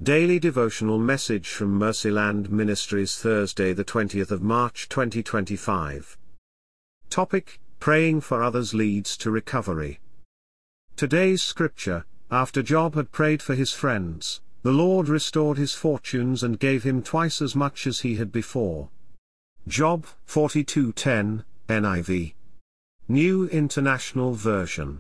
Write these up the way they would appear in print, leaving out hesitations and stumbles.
Daily Devotional Message from Mercyland Ministries, Thursday the 20th of March 2025. Topic: Praying for others leads to recovery. Today's scripture: after Job had prayed for his friends, the Lord restored his fortunes and gave him twice as much as he had before. Job 42:10, NIV. New International Version.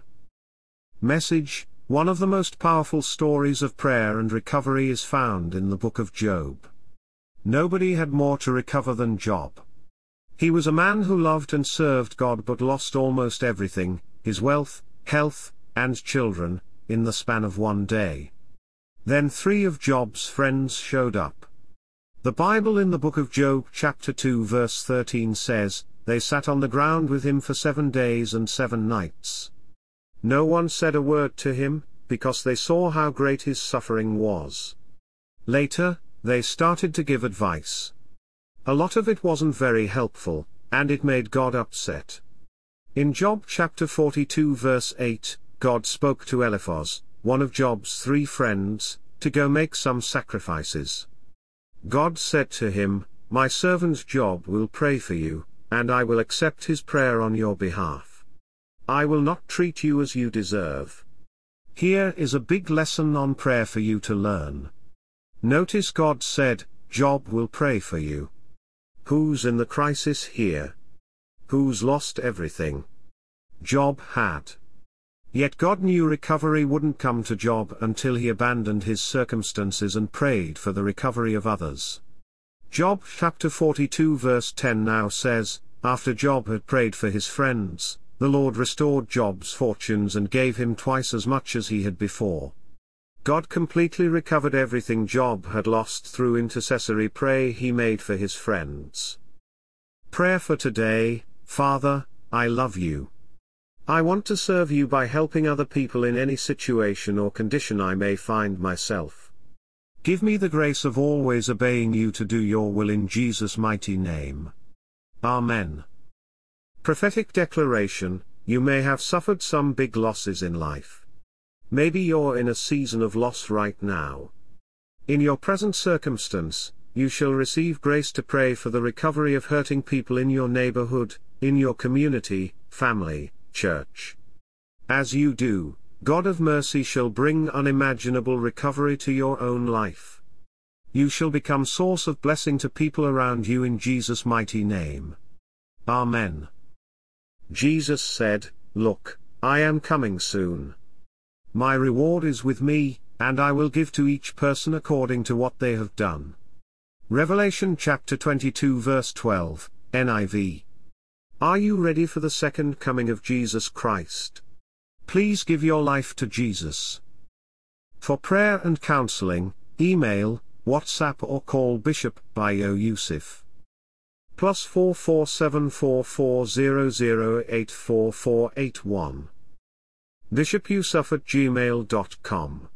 Message: one of the most powerful stories of prayer and recovery is found in the book of Job. Nobody had more to recover than Job. He was a man who loved and served God but lost almost everything, his wealth, health, and children, in the span of one day. Then 3 of Job's friends showed up. The Bible in the book of Job chapter 2 verse 13 says, "They sat on the ground with him for 7 days and 7 nights. No one said a word to him, because they saw how great his suffering was." Later, they started to give advice. A lot of it wasn't very helpful, and it made God upset. In Job chapter 42 verse 8, God spoke to Eliphaz, one of Job's 3 friends, to go make some sacrifices. God said to him, "My servant Job will pray for you, and I will accept his prayer on your behalf. I will not treat you as you deserve." Here is a big lesson on prayer for you to learn. Notice God said, Job will pray for you. Who's in the crisis here? Who's lost everything? Job had. Yet God knew recovery wouldn't come to Job until he abandoned his circumstances and prayed for the recovery of others. Job chapter 42 verse 10 now says, after Job had prayed for his friends, the Lord restored Job's fortunes and gave him twice as much as he had before. God completely recovered everything Job had lost through intercessory prayer he made for his friends. Prayer for today: Father, I love you. I want to serve you by helping other people in any situation or condition I may find myself. Give me the grace of always obeying you to do your will in Jesus' mighty name. Amen. Prophetic declaration: you may have suffered some big losses in life. Maybe you're in a season of loss right now. In your present circumstance, you shall receive grace to pray for the recovery of hurting people in your neighborhood, in your community, family, church. As you do, God of mercy shall bring unimaginable recovery to your own life. You shall become source of blessing to people around you in Jesus' mighty name. Amen. Jesus said, "Look, I am coming soon. My reward is with me, and I will give to each person according to what they have done." Revelation chapter 22 verse 12, NIV. Are you ready for the second coming of Jesus Christ? Please give your life to Jesus. For prayer and counseling, email, WhatsApp or call Bishop Bayo Yusuf. +44 7440 84481. bishopyusuf@gmail.com.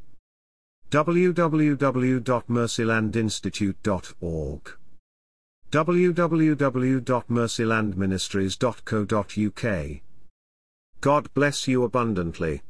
www.mercylandinstitute.org. www.mercylandministries.co.uk. God bless you abundantly.